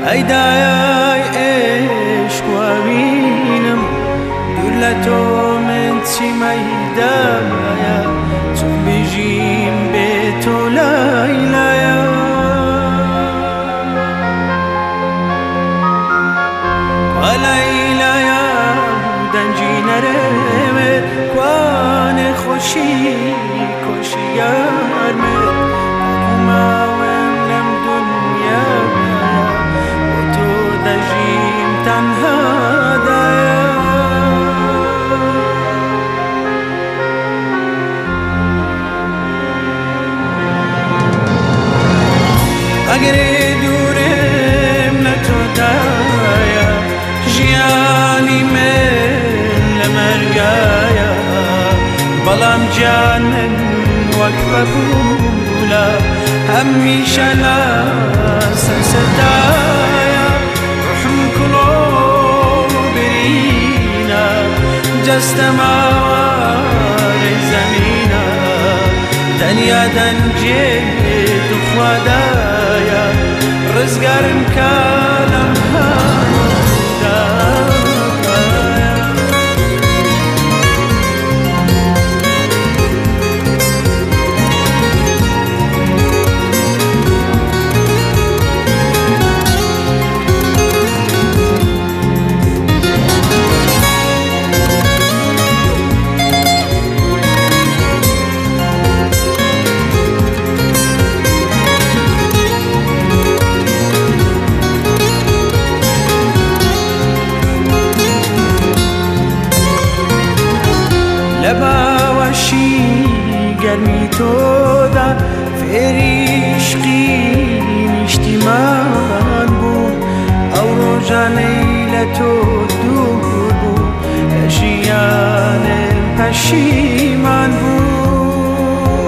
ئەیدایای عێشق وابینم دوور لە تۆ من چیمەیدایە چۆن بژیم بێ تۆ لایلایە لایلایە دەنجی نەرێمێت کوانێ خۆشی کۆشی یارمێت ماوەم لەم دنیایە بۆ تۆ دەژیم تەنهادایە ئەگەرێ دوورم لە تۆدایە ژیانی من لە مەرگایە بەڵام گیانم وەک بەبوولە هەمیشە لە سەرسەردایە ڕحم کوڵۆ برینە جەستە ماوەڕێی زەمینە تەنیا دەنجێ دوخوادایە ڕزگارم کە لەم لە باوەشی گەرمی تۆدا فێری عشقی نیشتیمان بوو ئەو ڕۆژانەی لە تۆ دوور بوو لە ژیانم پەشیمان بوو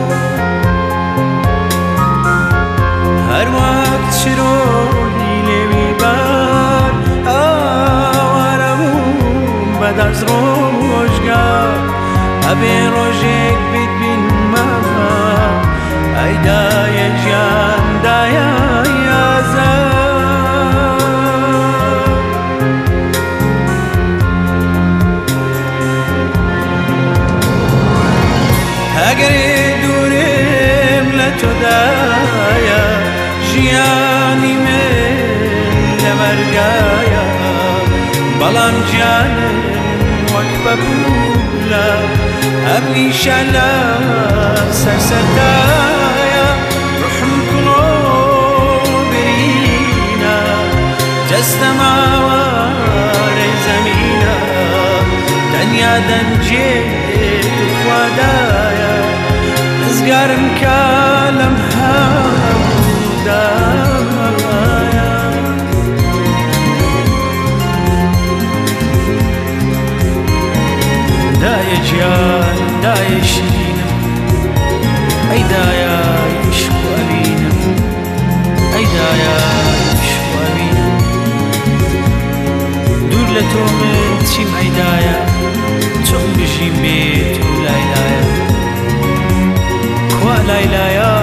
هەر وەک چرۆی لێوی بار ئاوارە بووم بەدەست ڕۆژگار ئەبێ ڕۆژێک بیت بینمەوە ئەیدایە ژیاندایە یازار ئەگەرێ دوورم لە تۆدایە ژیانی من لە مەرگایە بەڵام گیانم وەک بەبوولە هەمیشە لە سەرسەردایە ڕحم کوڵۆ برینە جەستە ماوەڕێی زەمینە تەنیا دەنجێ دوخوادایە ڕزگارم کە لەم هەموودایە دایە گیان دایە شیرینم ئەیدایە عشق وابینم ئەیدایە عشق وابینم دوور لە تۆ من چیم ئەیدایە چۆن بژیم بێ تۆ لایلایە کوا لایلایە